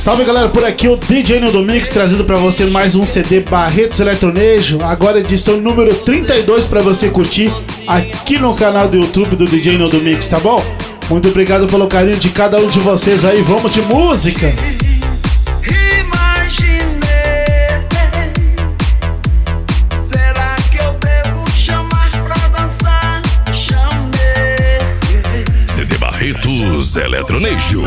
Salve galera, por aqui o DJ Nildo Mix trazendo pra você mais um CD Barretos Eletronejo, agora edição número 32 pra você curtir aqui no canal do YouTube do DJ Nildo Mix, tá bom? Muito obrigado pelo carinho de cada um de vocês aí, vamos de música! CD Barretos Eletronejo.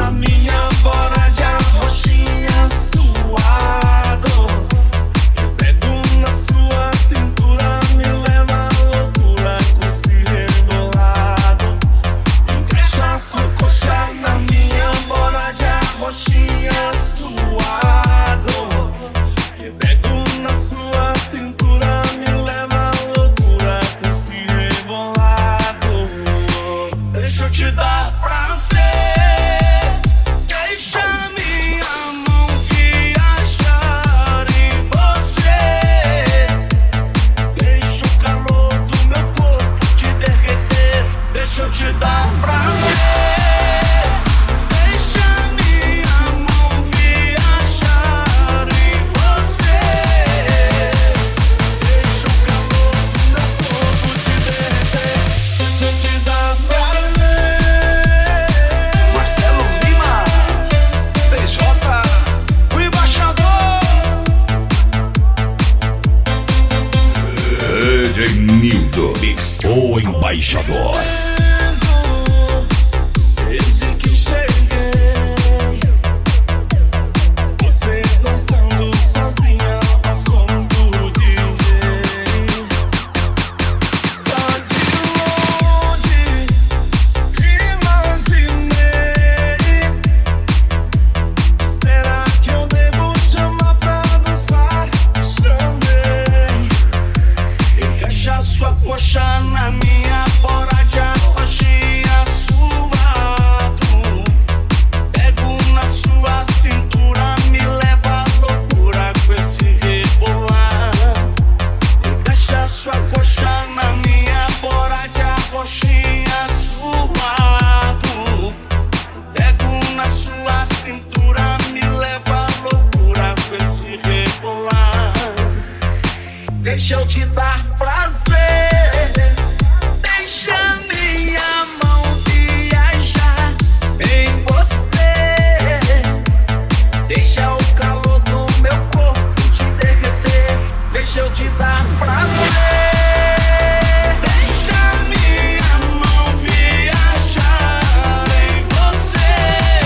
Nildo Mix, o embaixador. Desde que cheguei, você dançando sozinha ao som do DJ. Só de longe imaginei, será que eu devo chamar pra dançar? Chamei. Encaixa sua coxa na minha, bora de arroxinha suado. Pego na sua cintura, me leva à loucura com esse rebolar. Encaixa sua coxa na minha, bora de arroxinha suado. Pego na sua cintura, me leva à loucura com esse rebolar. Deixa eu te dar prazer, deixa minha mão viajar em você, deixa o calor do meu corpo te derreter, deixa eu te dar prazer, deixa minha mão viajar em você,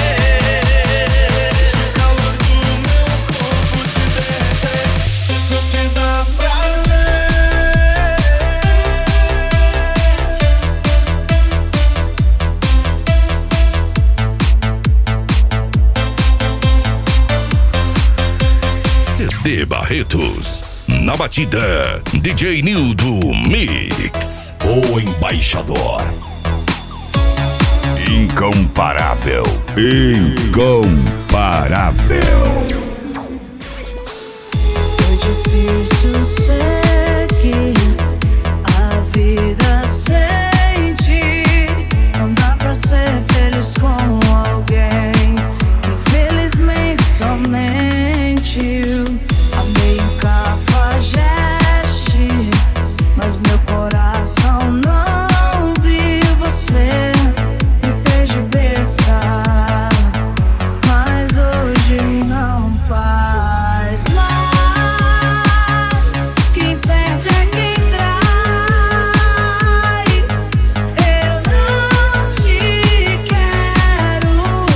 deixa o calor do meu corpo te derreter, deixa eu te dar prazer. CD Barretos, na batida, DJ Nildo Mix, o embaixador. Incomparável, incomparável. Foi difícil seguir a vida sem ti. Não dá pra ser feliz com alguém. Infelizmente somente amei um cafajeste, mas meu coração não viu você. Me fez de besta, mas hoje não faz mais. Quem perde é quem trai. Eu não te quero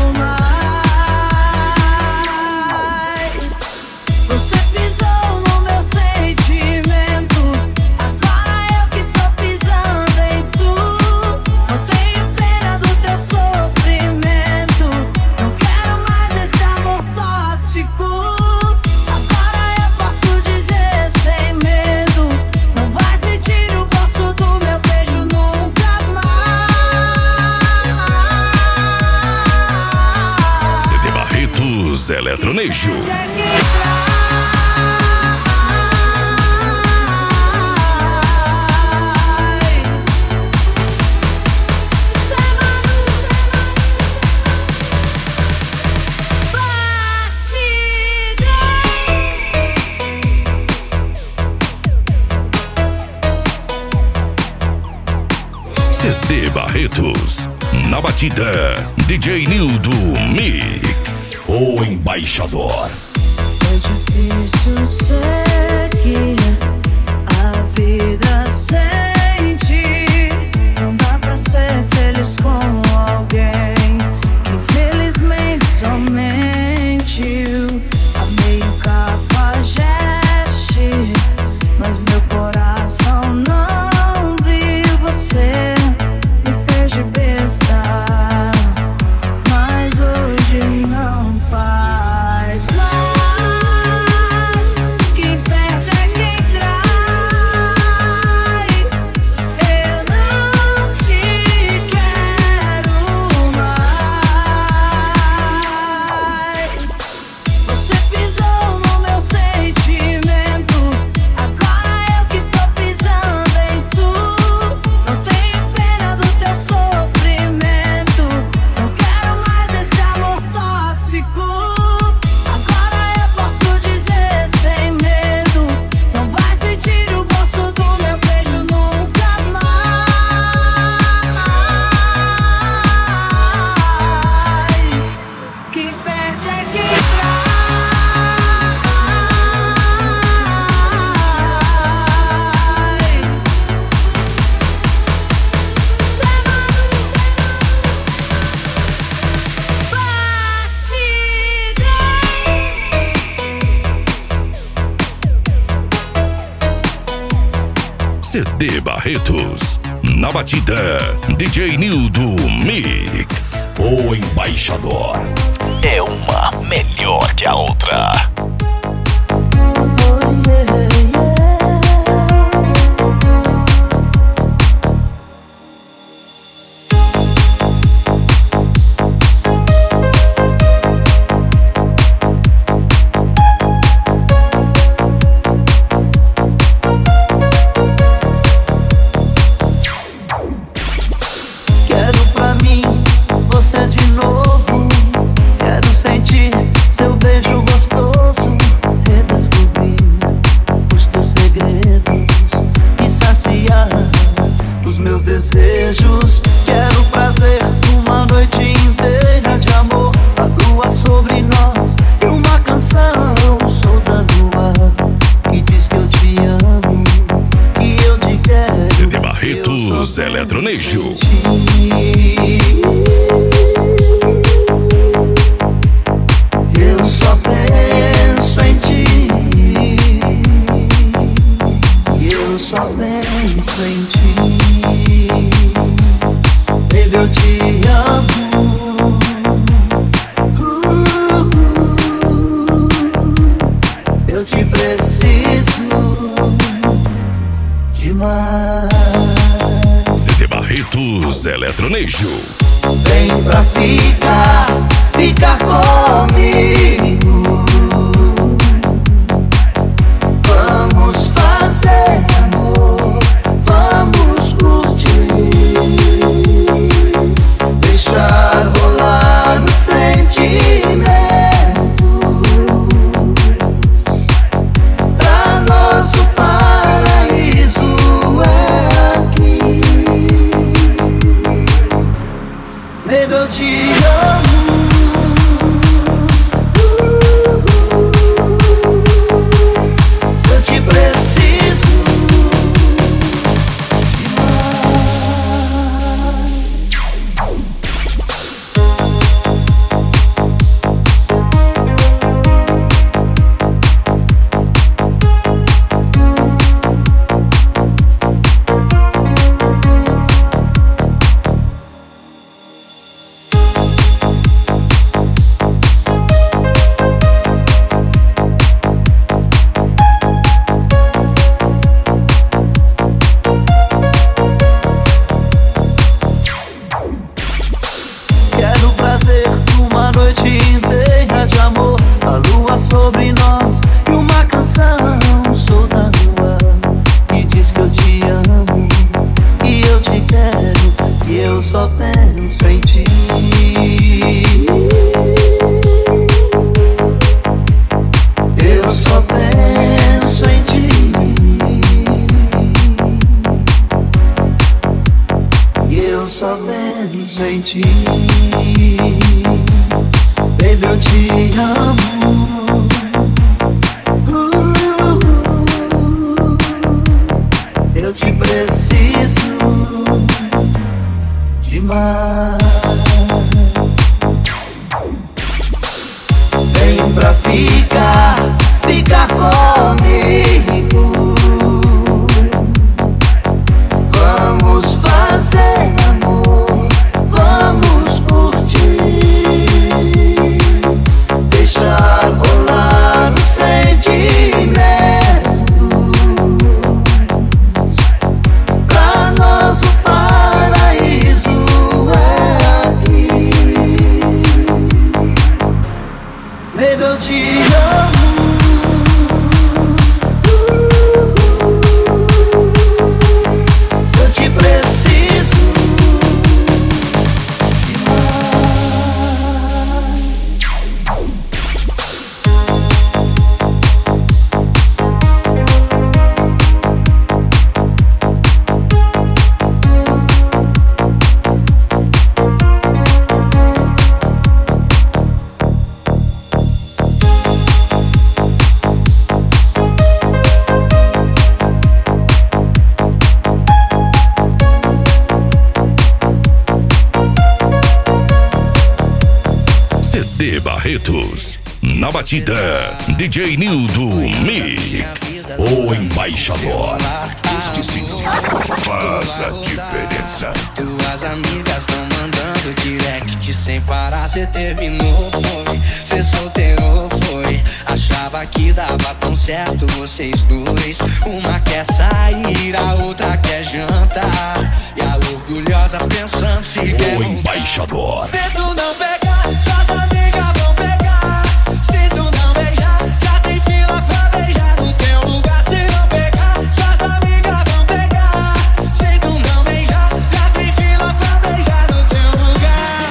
mais. Você pisou no meu sentimento, agora eu que tô pisando em tu. Não tenho pena do teu sofrimento, não quero mais esse amor tóxico. Agora eu posso dizer sem medo, não vai sentir o gosto do meu beijo nunca mais. CD Barretos Eletronejo. Barretos. Na batida, DJ Nildo Mix. O embaixador. É difícil seguir a vida sem ti. Não dá pra ser feliz com alguém que infelizmente só mentiu. Amei o cafajeste, mas meu coração não viu. Você me fez de besta, mas hoje não faz mais. Quem perde é quem trai. Eu não te quero mais. Você pisou no meu sentimento, agora eu que tô pisando em tu. Não tenho pena do teu sofrimento, não quero mais esse amor tóxico. Agora eu posso dizer sem medo, não vai sentir o gosto do meu beijo nunca mais. Quem perde é quem CD Barretos. Na batida, DJ Nildo Mix. O embaixador. É uma melhor que a outra. Quero pra mim você de novo. Quero sentir seu beijo gostoso, redescobrir os teus segredos e saciar os meus desejos. Quero prazer, uma noite inteira de amor, a lua sobre nós e uma canção. Sou da lua que diz que eu te amo, que eu te quero. CD Barretos Eletronejo. Eu só penso em ti. Eu só penso em ti. Baby, eu te amo. Eu te preciso demais. CD Barretos Eletronejo. Vem pra ficar comigo. Vamos fazer amor, vamos curtir, deixar rolar o sentimento. Pra nós o paraíso é aqui. Baby, eu te amo. ti, baby, eu te amo. Eu te preciso demais. Vem pra ficar comigo. Vamos fazer amor, vamos curtir, deixar rolar o sentimento. Pra nós o paraíso é aqui. Baby, eu te amo. Eu te preciso CD Barretos. Na batida, DJ Nildo Mix. O embaixador. Este sim faz a diferença. Tuas amigas tão mandando direct sem parar. Cê terminou, foi. Cê solteiro, foi. Achava que dava tão certo vocês dois. Uma quer sair, a outra quer jantar. E a orgulhosa pensando se quer O embaixador. Se tu não pegar, suas amigas vão pegar. Se tu não beijar, já tem fila pra beijar no teu lugar. Se não pegar, suas amigas vão pegar. Se tu não beijar, já tem fila pra beijar no teu lugar.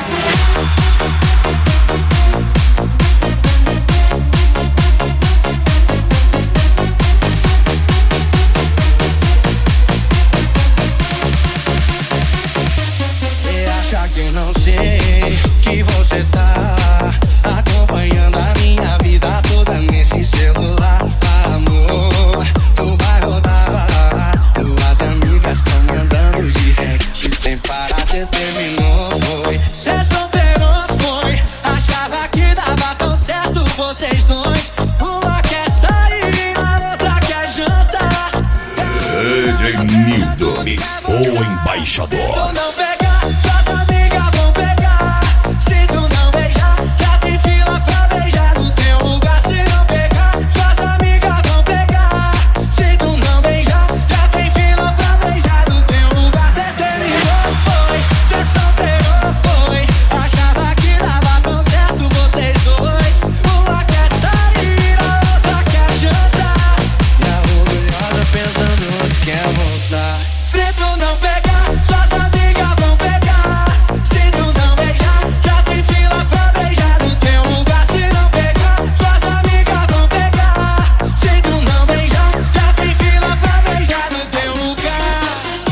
Cê acha que eu não sei que você tá acompanhando a minha vida toda nesse celular? Amor, tu vai rodar. Tuas amigas tão mandando direct sem parar. Cê terminou, foi. Cê solteiro, foi. Achava que dava tão certo vocês dois. Uma quer sair, a outra quer jantar. DJ Nildo Mix. O embaixador. Se tu não pegar, suas amigas vão pegar. Se tu não beijar, já tem fila pra beijar no teu lugar. Se não pegar, suas amigas vão pegar. Se tu não beijar, já tem fila pra beijar no teu lugar. Cê terminou, foi. Cê solteiro, foi. Achava que dava tão certo vocês dois. Uma quer sair, a outra quer jantar. E a orgulhosa pensando se quer voltar. Se tu não pegar, suas amigas vão pegar. Se tu não beijar, já tem fila pra beijar no teu lugar. Se não pegar, suas amigas vão pegar. Se tu não beijar, já tem fila pra beijar no teu lugar.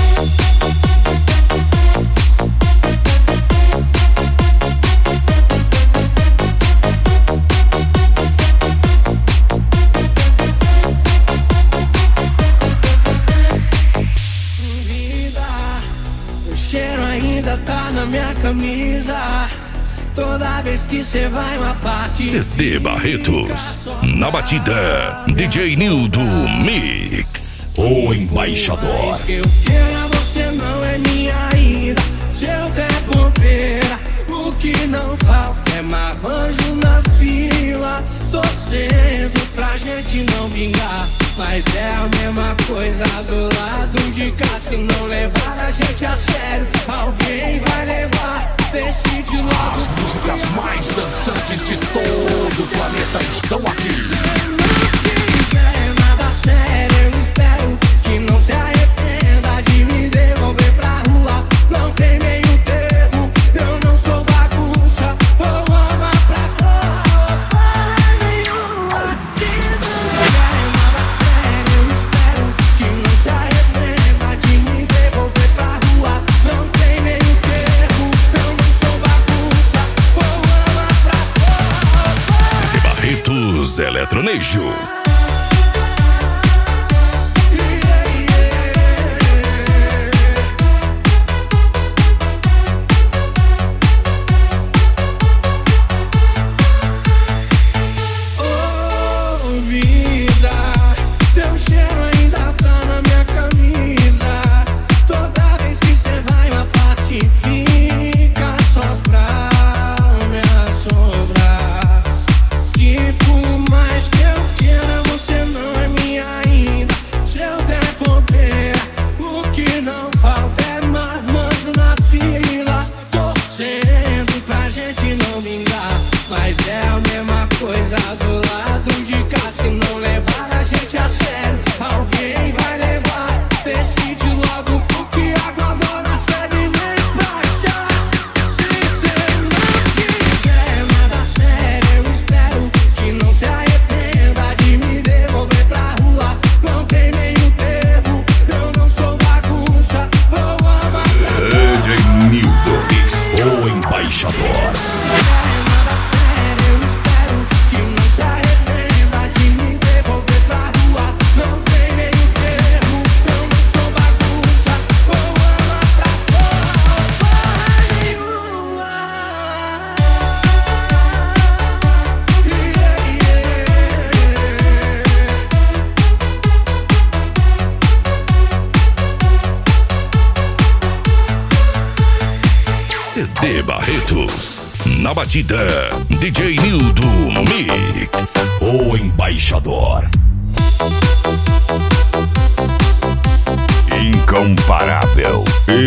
Vida, o cheiro ainda tá na minha camisa. Toda vez que cê vai uma parte. CD Barretos. Na batida, DJ Nildo Mix. O embaixador. Que eu queira, você não é minha ainda. Se eu der bobeira, o que não falta é marmanjo na fila. Torcendo pra gente não vingar. Mas é a mesma coisa do lado de cá. Se não levar a gente a sério, alguém vai levar. Decide logo. As músicas mais dançantes de todo o planeta estão aqui. Se não quiser nada sério, eu espero que não se arrependa de me devolver pra rua. Não tem meio termo, eu não sou bagunça. Ou ama pra porra nenhuma. Se não quiser nada sério, eu espero que não se arrependa de me devolver pra rua. Não tem meio termo, eu não sou Barretos Eletronejo. CD Barretos, na batida, DJ Nildo Mix, o embaixador. Incomparável,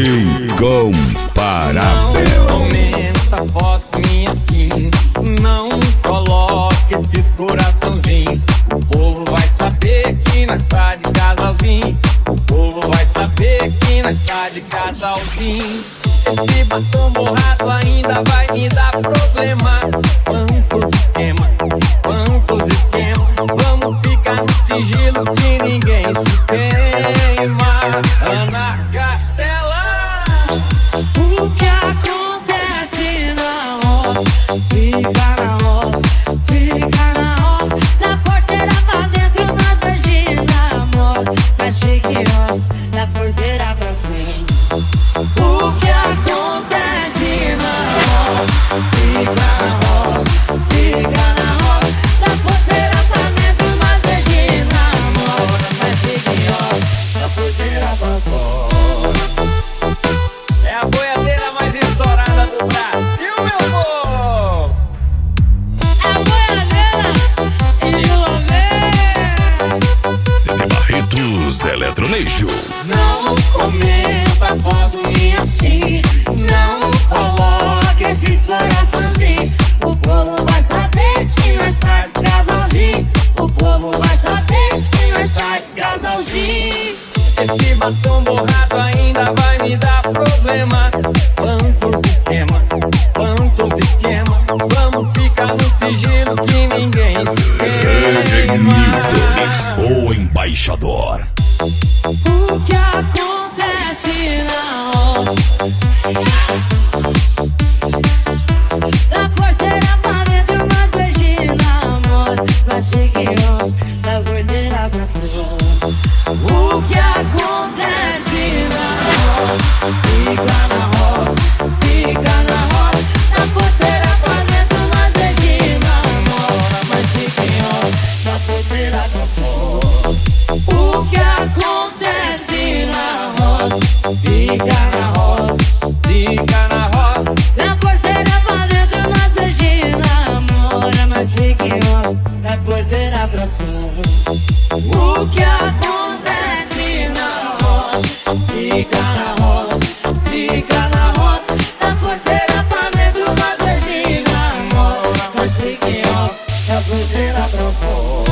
incomparável. Não comenta foto minha assim, não coloque esses coraçãozinhos. O povo vai saber que nós tá de casalzinho. O povo vai saber que nós tá de casalzinho. Esse batom borrado ainda vai me dar problema. Quantos esquema, quantos esquema. Vamos ficar no sigilo que ninguém se queima. Ana Castela. O que acontece na roça, fica na roça, fica na roça. Da porteira pra dentro, nós Virgínia, amor. Mas shake off, da porteira pra frente. O que acontece na roça, fica na roça, fica na roça. Da porteira pra dentro, nós Virgínia, amor. Mas shake off, da porteira pra fora. É a boiadeira mais estourada do Brasil, meu povo! É a boiadeira e o amor. CD Barretos Eletronejo. Não comenta foto minha assim, não coloque esses coraçãozinhos. O povo vai saber que nós tá de casalzinho. O povo vai saber que nós tá de casalzinho. Esse batom borrado ainda vai me dar problema. Quantos esquema, quantos esquema. Vamos ficar no sigilo que ninguém se queima. Mix, o embaixador. O que acontece na roça, da porteira pra dentro, nós Virgínia, amor. Vai seguir off, da porteira pra fora. O que acontece na roça, fica na roça, fica na roça. Da porteira pra dentro, nós Virgínia, amor. Vai seguir off, da porteira pra fora. O que acontece na roça, fica na roça, Fica na roça, da porteira pra dentro, nós Virgínia, amor. Mas fique off, da porteira pra fora. O que acontece na roça, fica na roça, fica na roça. Da porteira pra dentro, nós Virgínia, amor. Mas fique off, da porteira pra fora.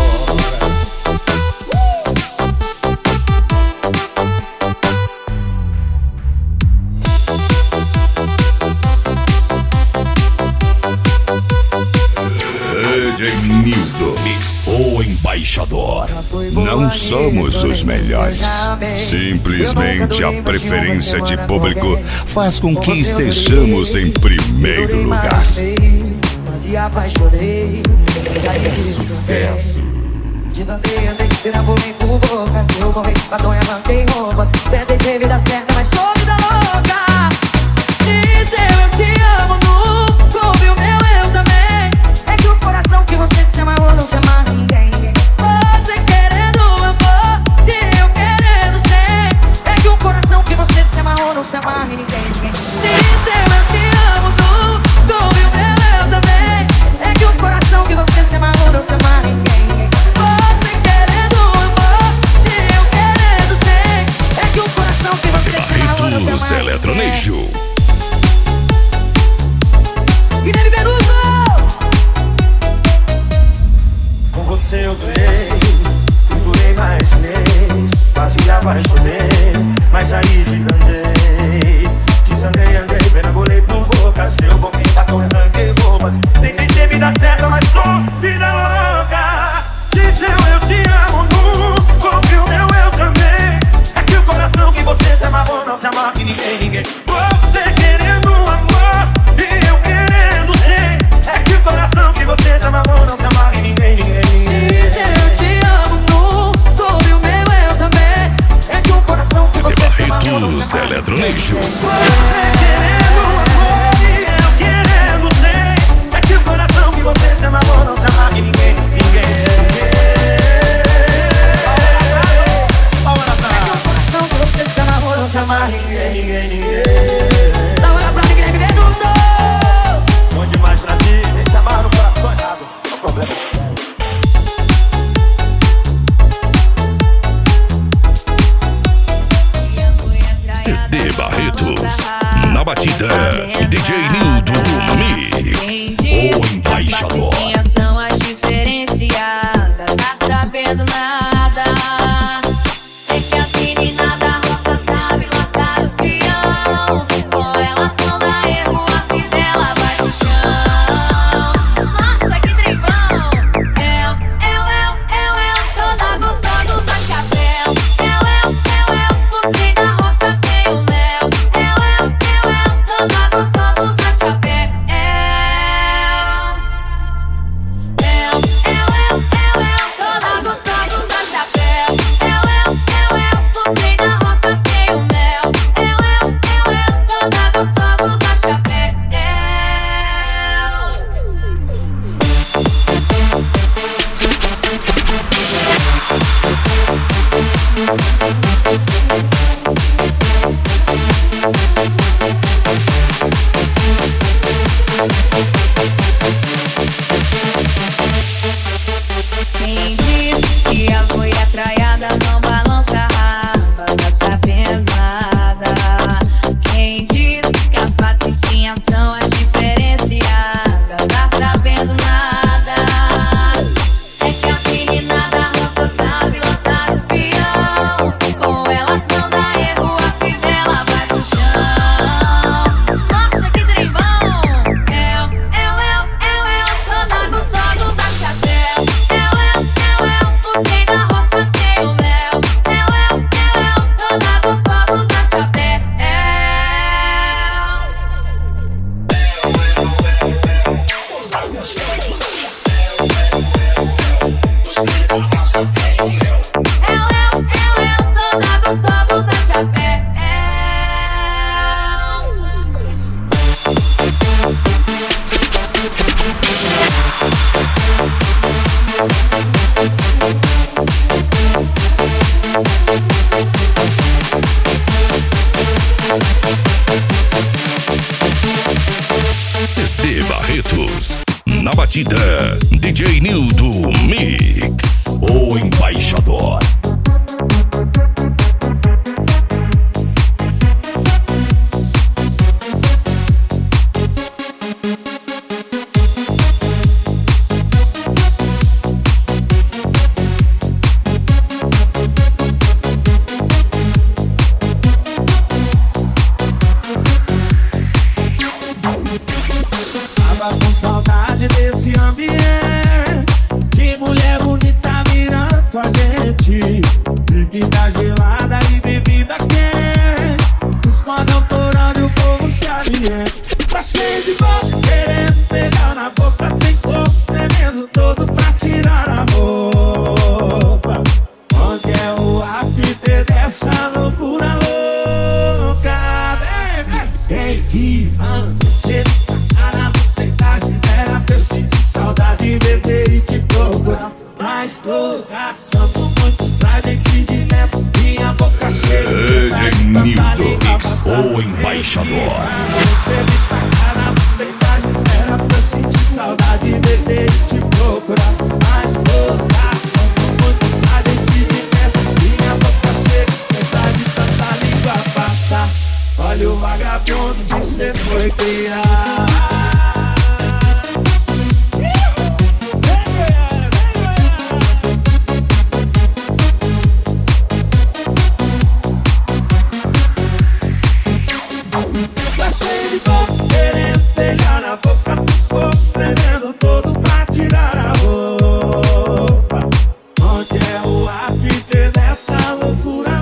DJ Nildo Mix, o embaixador. Não somos os melhores. Simplesmente a preferência de público faz com que estejamos em primeiro lugar. Mas se apaixonei. Sucesso. Desandei, andei, enamorei por boca. Se eu morrer, batom e arranquei roupas. Tentei ser vida certa, mas sou vida louca. Dizeu eu te amo, nunca ouviu meu eu também. É que o coração que você se amarrou não se amarra ninguém. Você querendo amor e eu querendo ser. É que o coração que você se amarrou não se amarra ninguém. Dizeu eu te amo, nunca ouviu meu eu também. É que o coração que você se amarrou não se amarra ninguém. Você querendo amor e eu querendo ser. É que o coração que você se amarrou não se Barretos amarra Eletronejo. ninguém. Guilherme Beruso! Com você eu ganhei, durei mais um mês. Quase me apaixonei, mas aí desandei. Desandei, andei, perambolei por boca. Seu boquinho batom, arranquei roupas. Tentei ser vida certa, mas sou vida louca. Dizeu eu te amo, nunca ouviu meu eu também. É que o coração que você se amarrou não se amarra em ninguém. Você querendo amor e eu querendo ser. É que o coração que você se amarrou não se amarra em ninguém. Dizeu eu te amo, nunca ouviu meu eu também. É que o coração que você se amarrou não se Barretos amarra em Eletronejo. Você querendo amor e eu querendo ser. É que o coração que você se amarrou não se amarra em ninguém. coração que você se amarrou não se amarra em ninguém. Ninguém. Dá uma pra Guilherme Beruso! Bom demais pra si, se amarra no coração errado. Não é problema. CD Barretos. Na batida, DJ Nildo Mix. O embaixador. São as diferenciadas, tá sabendo nada. É que a menina da roça sabe laçar os peão. Com elas não dá erro, a fivela vai no chão. Nossa, que trembão! Eu, toda gostosa usa chapéu. Eu, você da roça tem o mel. Eu, toda gostosa usa chapéu. Toda gostosa usa chapéu. Você da roça tem o mel. Toda gostosa usa chapéu. Quem diz que as mulher traiada não balança a raba, tá sabendo nada. Quem diz que as patricinhas são as diferenciadas, tá sabendo nada. É que a menina da roça sabe lançar os peão. Com elas não dá erro, a fivela vai no chão. Nossa, que trembão! Eu, toda gostosa usa chapéu. Você da roça tem o mel. Toda gostosa usa chapéu. Toda gostosa usa chapéu. CD Barretos. Na batida, DJ Nildo Mix. O embaixador. Tava com saudade desse ambiente, de mulher bonita virando com a gente. Bebida gelada e bebida quente, os cordão torando e o povo se alienta. Tá cheio de boca querendo pegar na boca dele. tô gastando muito pra dentro de dentro. Minha boca cheia DJ Nildo Mix, o embaixador. Você me tacar na bustecagem, era pra sentir saudade, beber e te procurar. Mas tô gastando muito pra dentro de dentro. Minha boca cheia de tanta língua passar. Olha o vagabundo que cê foi criar. Querendo beijar na boca do povo, tremendo todo pra tirar a roupa. Onde é o after dessa loucura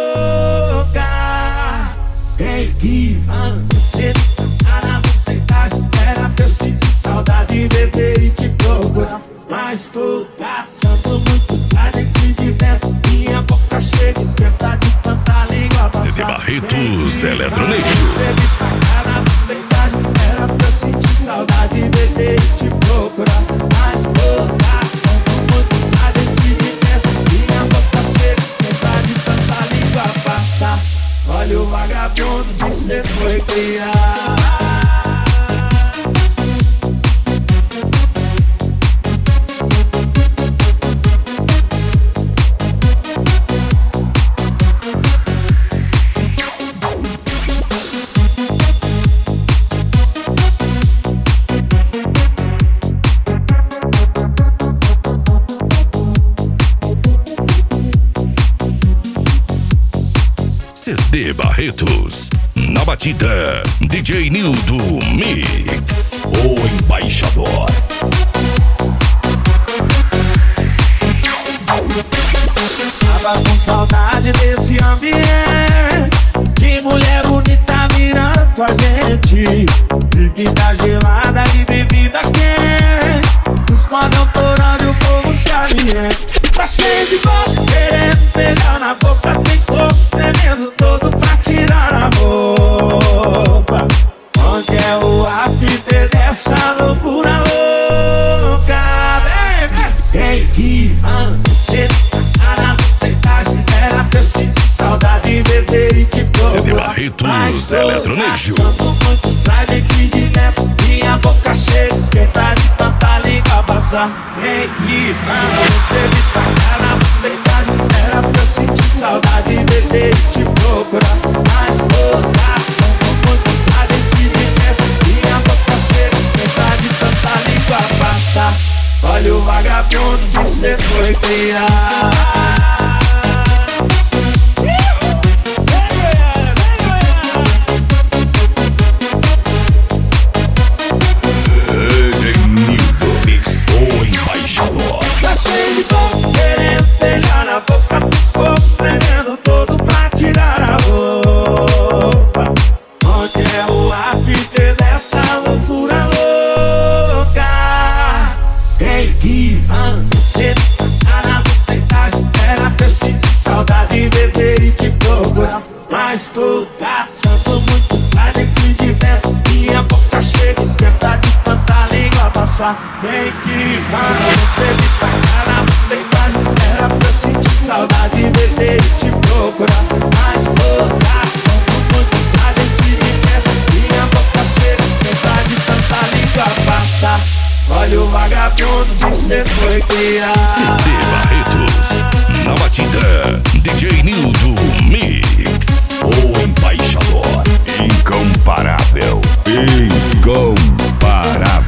louca? Quem que manda você tá na botecagem? Era pra eu sentir saudade, beber e te procurar. Mas tô gastando muito pra dentro de dentro. Minha boca chega, esquenta de tanta língua passar. CD Barretos Eletronejo. Era pra sentir saudade, beber e te procurar. Mas tô gastando muito pra dentro de dentro. Minha boca chega, esquenta de tanta língua passar. Olha o vagabundo que cê foi criar. CD Barretos, na batida, DJ Nildo Mix, o embaixador. Tava com saudade desse ambiente, de mulher bonita mirando a gente. Bebida gelada e bebida quente, os cordão torando e o povo se alienta. Tá cheio de boca, querendo pegar na boca. Tem corpo tremendo todo pra tirar a roupa. Onde é o after dessa loucura louca? Quem que manda você tá na botecagem? Era pra eu sentir saudade, beber e te procurar. CD Barretos Eletronejo. Muito pra dentro de dentro. Minha boca cheia, esquenta de tanta língua passar. Quem que manda você me tacar na botecagem? Era pra eu sentir saudade, beber e te procurar. Mas tô gastando muito pra dentro de dentro. Minha boca cheia, esquenta de tanta língua passar. Olha o vagabundo que cê foi criar. Tá cheio de boca, querendo beijar na boca do povo, tremendo todo pra tirar a roupa. Onde é o after dessa loucura louca? Quem que manda você tá na botecagem? Era pra eu sentir saudade, beber e te procurar. Mas tô gastando muito pra dentro de dentro. Minha boca chega, esquenta de tanta língua passar. Quem que manda você me tacar na botecagem? Era pra eu sentir saudade, beber e te procurar. Mas tô gastando muito pra dentro de dentro. Minha boca chega, esquenta de tanta língua passar. Olha o vagabundo que cê foi criar. CD Barretos, na batida, DJ Nildo Mix, o embaixador. Incomparável, incomparável.